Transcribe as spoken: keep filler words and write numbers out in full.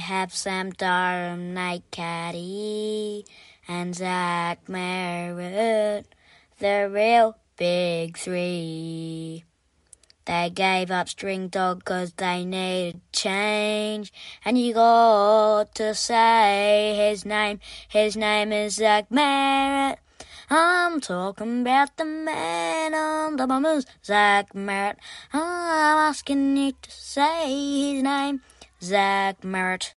have Sam Darnold, Nate Caddy, and Zach Merritt, the real big three. They gave up String Dog 'cause they needed change. And you got to say his name. His name is Zach Merritt. I'm talking about the man on the Bombers, Zach Merritt. I'm asking you to say his name, Zach Merritt.